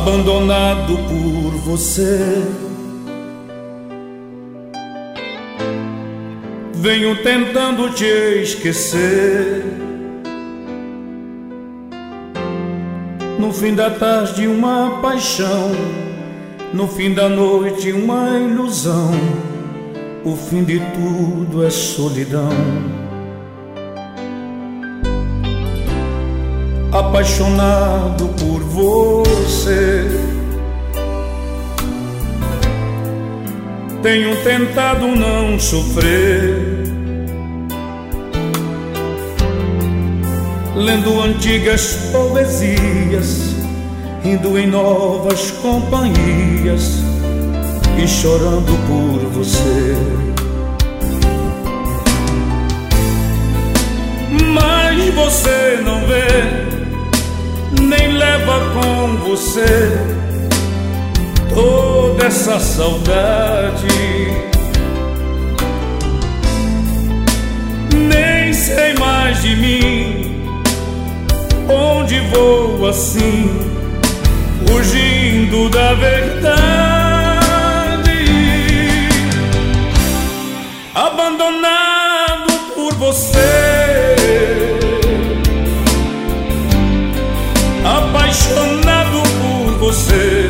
abandonado por você. Venho tentando te esquecer. No fim da tarde uma paixão, no fim da noite uma ilusão. O fim de tudo é solidão. Apaixonado por você, tenho tentado não sofrer, lendo antigas poesias, indo em novas companhias e chorando por você. Mas você não vê, nem leva com você toda essa saudade. Nem sei mais de mim, onde vou assim, fugindo da verdade. Abandonado por você, apaixonado por você,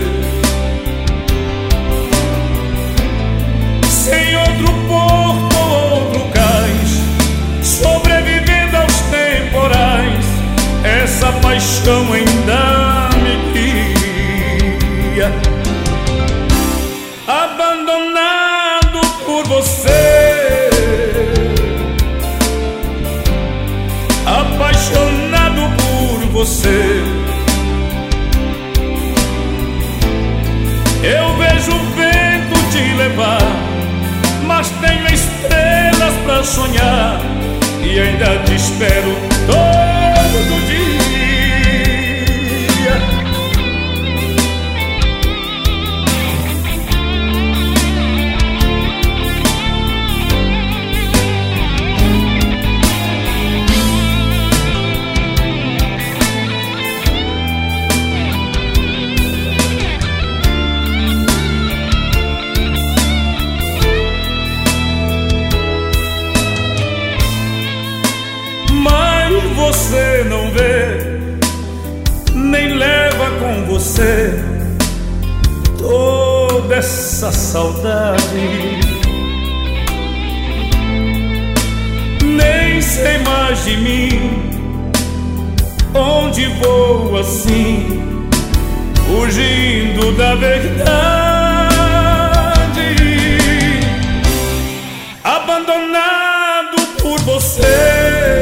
sem outro porto ou outro cais, sobrevivendo aos temporais. Essa paixão ainda me guia. Abandonado por você, apaixonado por você. Eu vejo o vento te levar, mas tenho estrelas pra sonhar e ainda te espero todo dia. Você não vê, nem leva com você toda essa saudade. Nem sei mais de mim, onde vou assim, fugindo da verdade. Abandonado por você,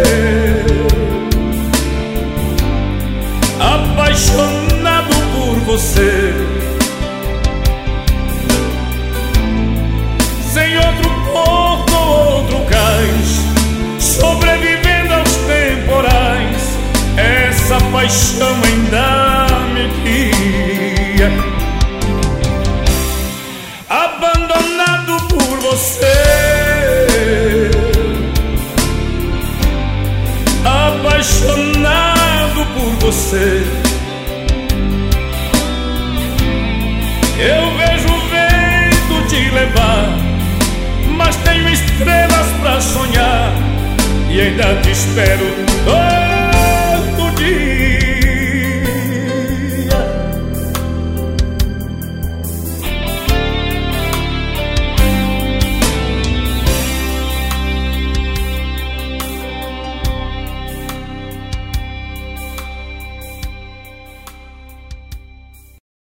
apaixonado por você, sem outro porto ou outro cais, sobrevivendo aos temporais. Essa paixão ainda me guia. Abandonado por você, apaixonado por você. Eu vejo o vento te levar, mas tenho estrelas pra sonhar e ainda te espero.